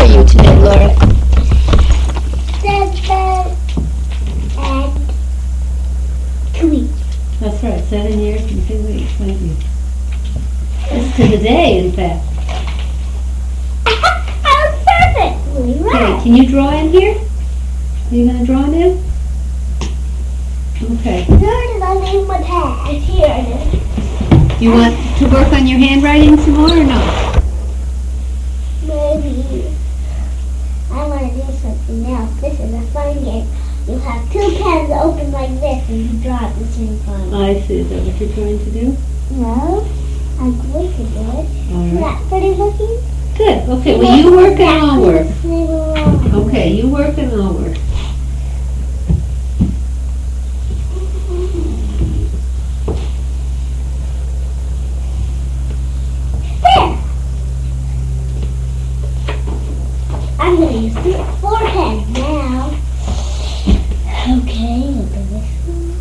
are you today, Laura? 7 and 2 weeks. That's right, 7 years and 2 weeks, thank you. It's to the day, in fact. I was perfectly right. Okay, can you draw in here? Are you going to draw now? Okay. Where did I leave my tag? Here it is. You want to work on your handwriting some more or no? Maybe. I want to do something else. This is a fun game. You have 2 pens open like this and you draw at the same time. I see. Is that what you're trying to do? No, I'm going to do it. All Is right. that pretty looking? Good. Okay, well you work and I'll work. Okay. Okay, you work and I'll work. There! I'm going to use 4 pens now. Okay, open this one.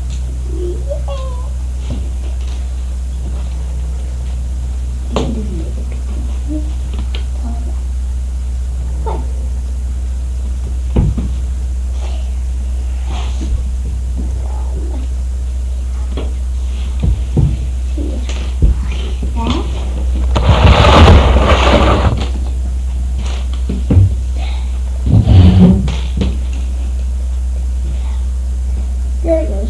There goes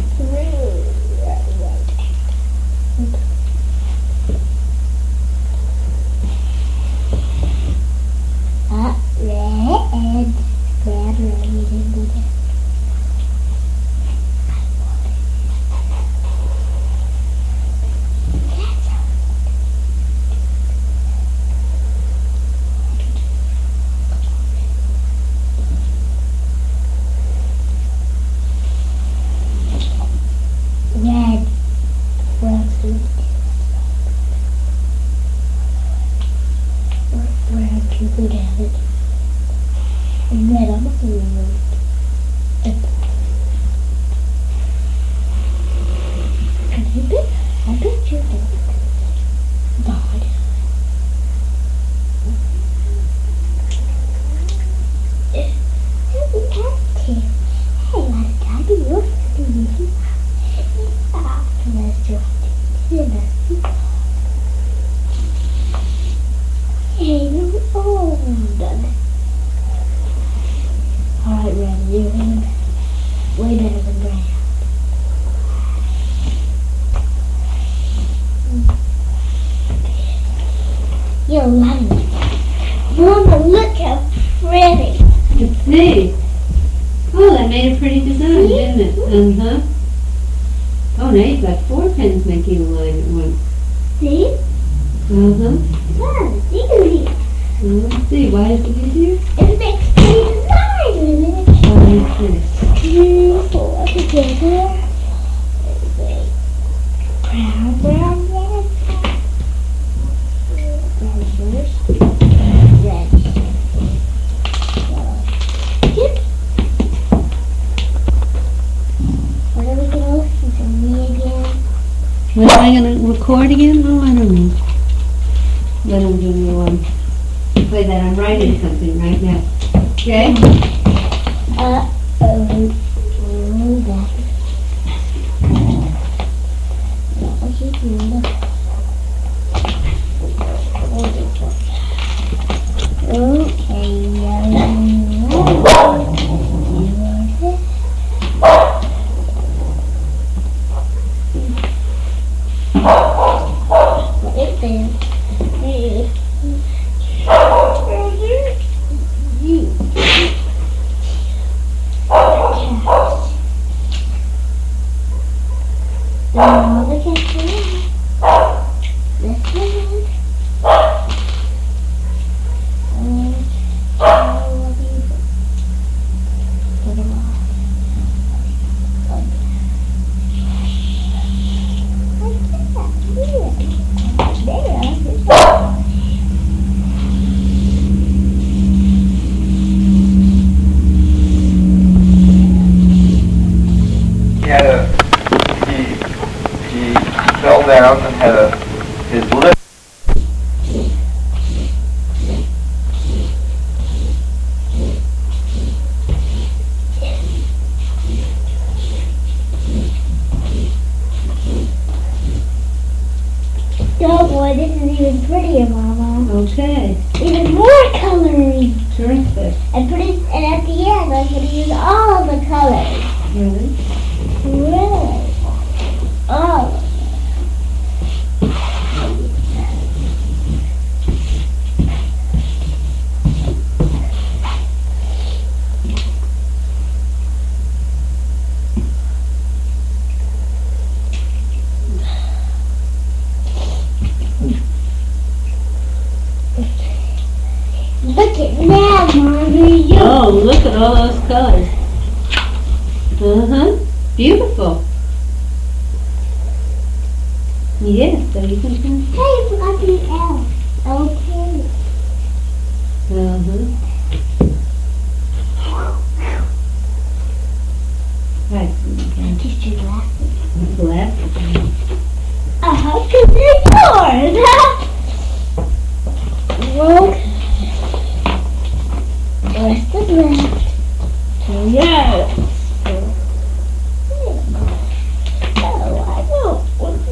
red. Grab red and go down. Red. What else do we do? Where else you go down it? And red on the floor. I bet you do. God. Hey, Daddy, you're funny. Hey, you're old. Alright, Red, you're way better than Brown. You're loving it. Mama, look how pretty. Let's see. Oh, that made a pretty design, didn't it? Uh-huh. Oh, now you've got 4 pens making a line at once. See? Uh-huh. That's easy. Let's see, why is it easier? It makes pretty designs. Oh, I see. 3, 4 together. Brown, brown, brown. Brown first. Red. Yep. What are we going to listen to? Me again? When am I going to record again? Oh, I don't know. Let him do me play that. I'm writing something right now. Okay? Uh-oh. That. What was he doing? Okay, Down and had his lip Okay, Even more coloring. terrific. And at the end, I'm going to use all the colors. Really? Really? All of them. Look at now, Mommy. Oh, look at all those colors. Uh-huh. Beautiful. Yes, so you can turn. Hey, you forgot the L. Okay. Uh-huh. Right. Just your glasses. Glasses. Because they're yours. Well, where's the left? Yes. Oh, I know.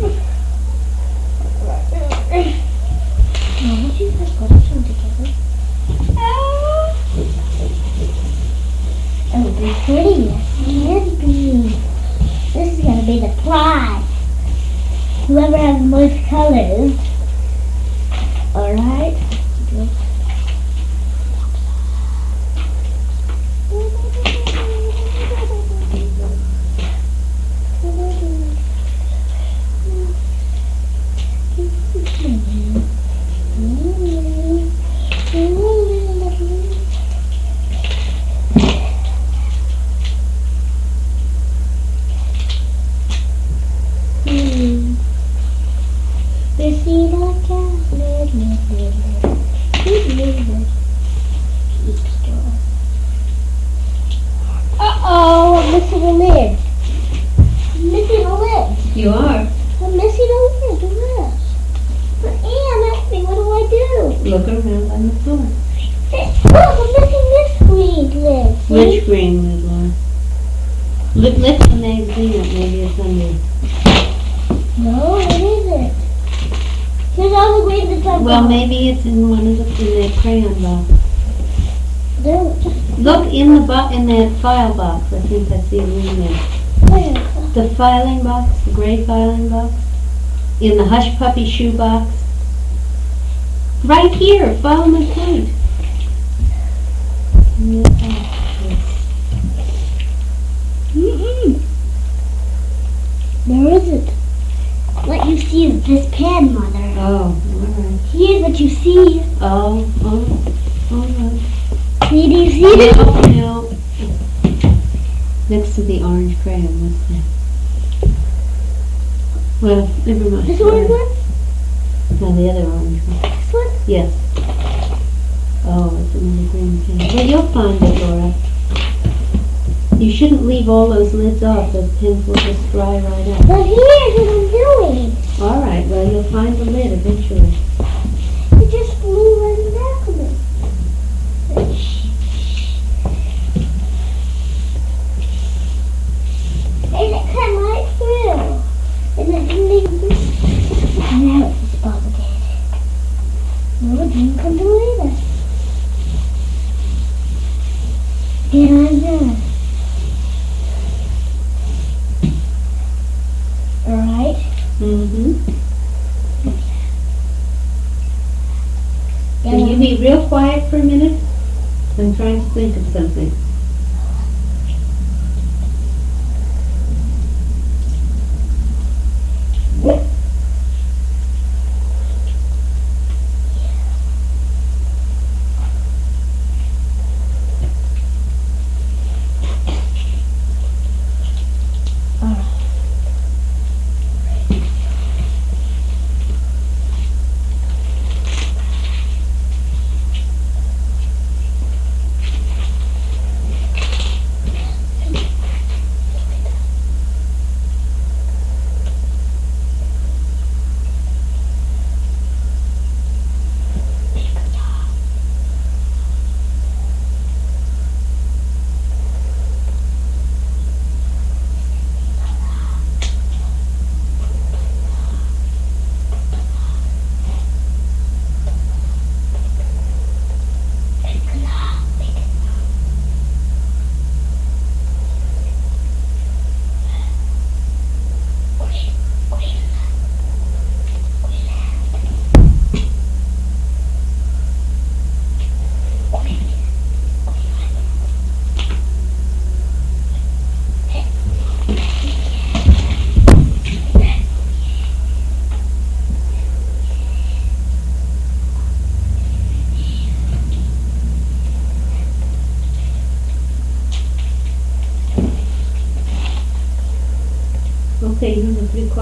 Now, would you guys put this one together? Oh, they're pretty. Yes, be. This is going to be the prize. Whoever has the most colors. Alright. Uh-oh, I'm missing a lid. I'm missing a lid. You are. I'm missing a lid. Look. But Anne asked me, what do I do? Look around on the floor. Look, I'm missing this green lid. See? Which green lid, Laura? Lift the magazine up, maybe it's under. No, it isn't. Here's all the green that's on Well, top. maybe it's in one of the, in that crayon box. No, Look in the in that file box. I think I see a room there. where? The filing box, the gray filing box. In the Hush Puppy shoe box. Right here, follow my point. In that box, yes. There isn't. What you see is this pen, Mother. Oh, alright. Here's what you see. Oh, alright. See, do you see this? No. Next to the orange crayon, what's that? Well, never mind. This orange one? No, the other orange one. This one? Yes. Oh, it's another green pen. Well, you'll find it, Laura. You shouldn't leave all those lids off. Those pins will just dry right up. But here's what I'm doing. All right, well, you'll find the lid eventually. It just flew right in the back of it. And it came right through. And it didn't even do. Now it's just bubblegum. No, it didn't come through either. Get on there. Alright. Mm-hmm. Yeah, Can you be real quiet for a minute? I'm trying to think of something.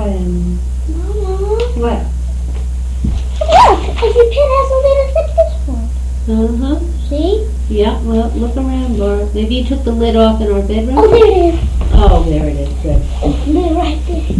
What? Mama. What? Look, your pen has a little like this one. Uh-huh. See? Yeah, well, look around, Laura. Maybe you took the lid off in our bedroom? Oh, there it is. Oh, there it is. Good. It's lid right there.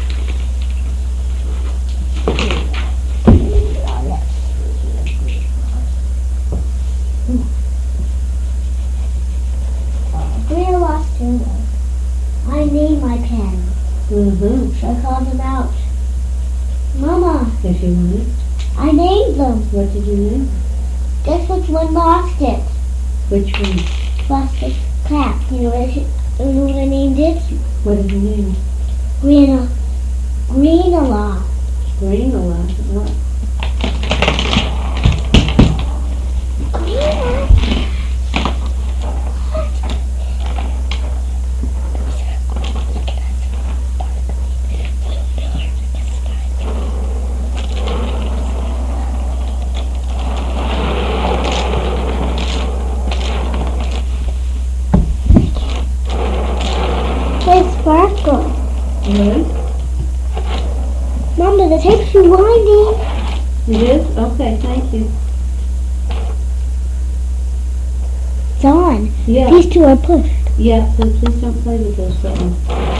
Green lost two. I named my pen. Mm-hmm. So I called them out. Mama, If you want it. I named them. What did you name? Guess which one lost it? Which one? Lost the cap. You know what I named it? What did you name? Green-a-lot. Green a lot. What? Green-a-lot. They sparkle. Really? Mama, the tape's rewinding. It is? Okay, thank you. It's on. Yeah. These two are pushed. Yeah, so please don't play with those buttons.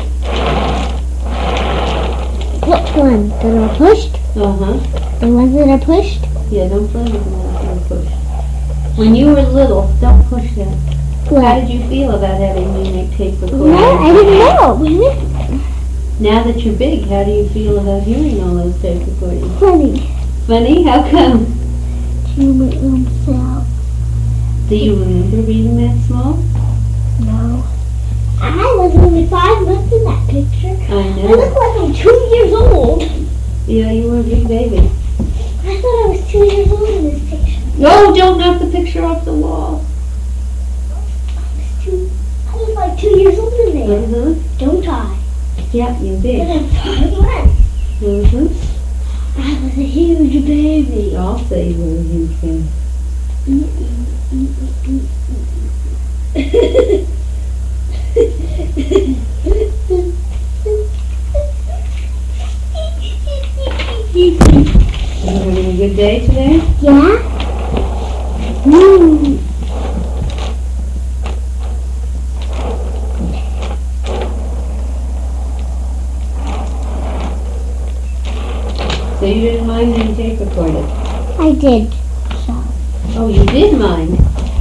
Which ones that are pushed? Uh-huh. The ones that are pushed? Yeah, don't play with the ones that are pushed. When you were little, don't push that. How What? did you feel about having me make tape recording? No, I didn't know. Now that you're big, how do you feel about hearing all those tape recordings? Funny. Funny? How come? Humor himself. Do you remember being that small? No. I was only 5 months in that picture. I I know. look like I'm 2 years old. Yeah, you were a big baby. I thought I was 2 years old in this picture. No, don't knock the picture off the wall. I was like 2 years old in there. Uh-huh. Don't I? Yeah, you're But big. I'm 5 months. Mm-hmm. I was a huge baby. I'll say you were a huge baby. You having a good day today? Yeah? So you didn't mind being tape recorded? I did. Oh, you did mind?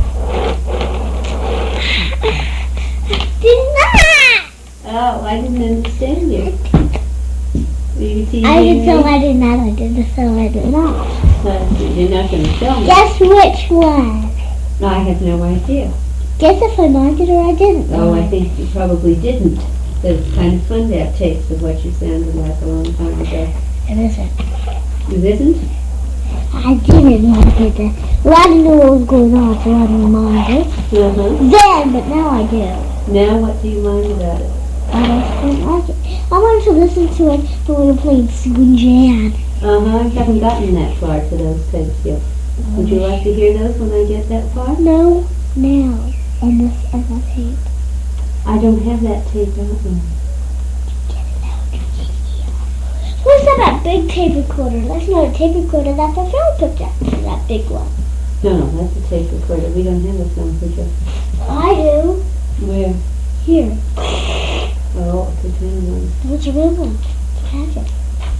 Did not! Oh, I didn't understand you. Were you teasing I did me? so I did not. I did so I did not. You're not going to tell me. Guess which one? I have no idea. Guess if I minded or I didn't. Oh, I think you probably didn't. But it's kind of fun to have tapes of what you sounded like a long time ago. It isn't. It isn't? I didn't mind it. Well, I didn't know what was going on, so I didn't mind it. Uh-huh. Then, but now I do. Now what do you mind about it? I just don't like it. I wanted to listen to it when we were playing Swing Jan. Uh-huh. I haven't gotten that far to those tapes yet. Would you like to hear those when I get that far? No, now. On this other tape. I don't have that tape out now. What's that big tape recorder? That's not a tape recorder, that's a film projector, that big one. No, that's a tape recorder. We don't have a film projector. I do. Where? Here. Oh, it's a tin one. What's a real one? Catch it.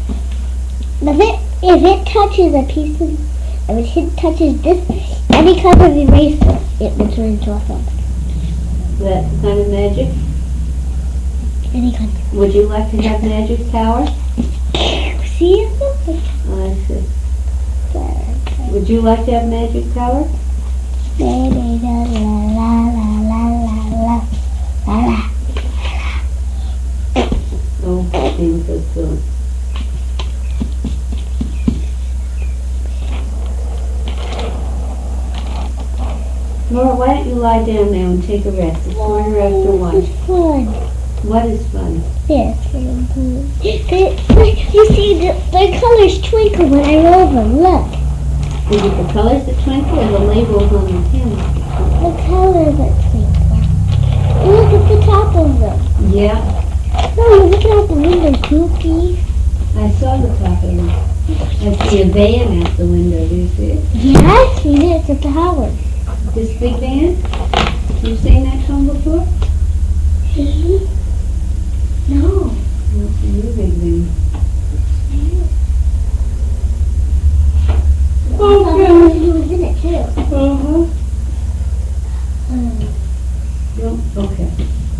If it touches a piece of, if it touches this, any kind of eraser, it will turn into a film. That's the kind of magic? Any kind of. Would you like to have magic power? See? I see. There. Would you like to have magic power? La la la la la la la la. Oh, seems so silly. Laura, why don't you lie down now and take a rest? It's quarter after one. This is fun. What is fun? This. You see, the colors twinkle when I roll them. Look. Is it the colors that twinkle or the labels on the tin? The colors that twinkle. Look at the top of them. Yeah. No, you're looking out the window too, Keith. I saw the top of it. I see a van out the window. Do you see it? Yeah, I've seen it. It's at the Howard. This big van? You've seen that come before? No. That's a new big van. Okay. He was in it too. Uh-huh. Um, Okay.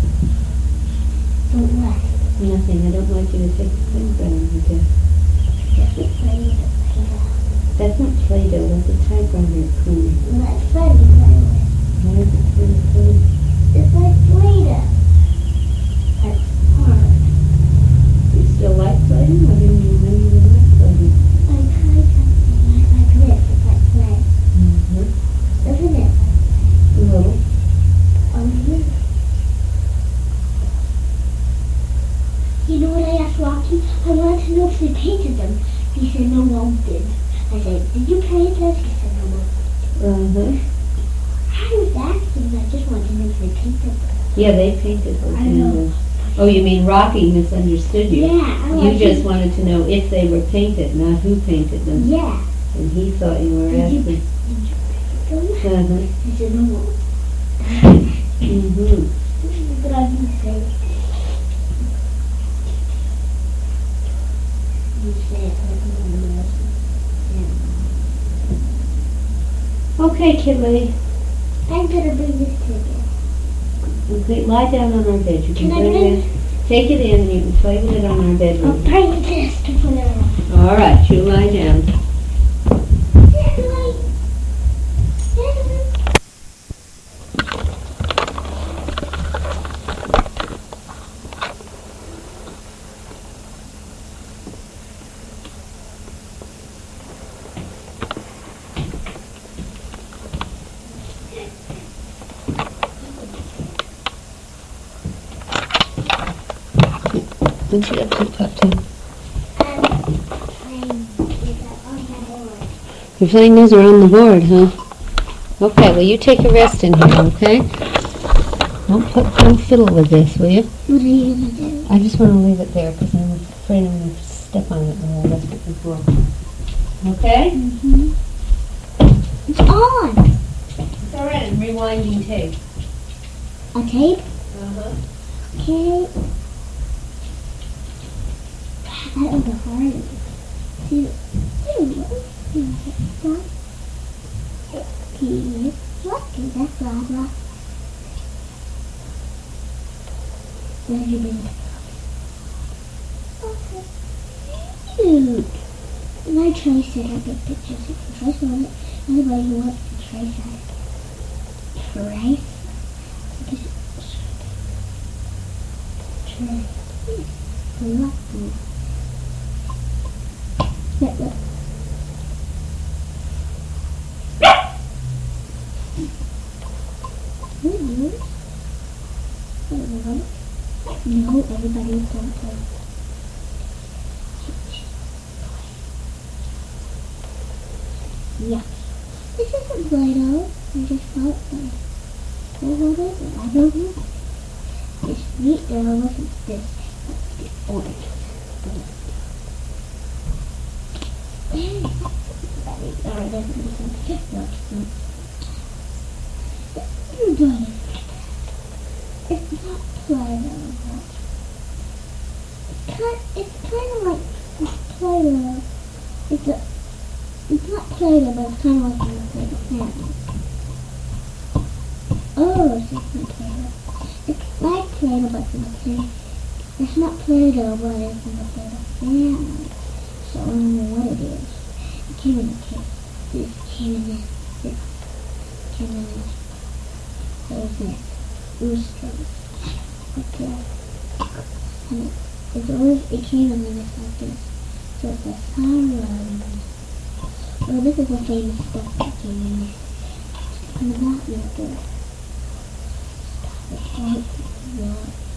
but what? Nothing. I don't want you to take the thing down again. That's not Play-Doh. That's a typewriter cleaner. Let Freddy play with. Why is it pretty clean? It's like Play-Doh. That's hard. You still like Play-Doh? I didn't even know you like Play-Doh. I tried something like this. It's like play. Mm-hmm. Isn't it? A little. You know what I asked Rocky? I wanted to know if they painted them. He said no one did. I said, did you paint this? He said no one. Uh-huh. I was asking. I just wanted to know if they painted them. Yeah, they painted those I know. windows. Oh, you mean Rocky misunderstood you? Yeah. You just wanted to know if they were painted, not who painted them. Yeah. And he thought you were Did you asking. paint them? Uh-huh. He said no one. Mm-hmm. But I didn't say it. You say it like no one else. Okay, Kitty. I'm gonna bring this to you. Okay, lie down on our bed. You Can I bring bring- it in. Take it in and you can play with it on our I'll bedroom. bring this to put it on. All right, you lie down. What's you up to? You're playing those around the board, huh? Okay, well you take a rest in here, okay? Don't fiddle with this, will you? What are you gonna do? I just want to leave it there because I'm afraid I'm going to step on it when I left it before. Okay? Mm-hmm. It's on. It's all right. I'm rewinding tape. A tape? Uh-huh. Okay. That was a hard. See, that's lava. Where have you been? Cute. And I traced it. I get pictures. You can trace on it. Anybody who wants to trace on it. Trace. Trace. Look. Look. No, everybody don't play. Yeah. This isn't Play-Doh. I just felt like. What is it? I don't know. It's neat that I look at this. Orange. Alright, that's no, it's not Play-Doh. It's kind of like Play-Doh. It's not Play-Doh, but it's kind of like a Play-Doh. Oh, it's just not Play-Doh. It's like Play-Doh, but it's in the Play-Doh. It's not Play-Doh, but it's in the Play-Doh family. So I don't know what it is. It came in a case. This came in this. This came in this. There's this. Roosters. Okay. And it came in this like this. So it's a sorrow. Well, this is the famous stuff that came in this. And the bottom is good. It's white. Yeah.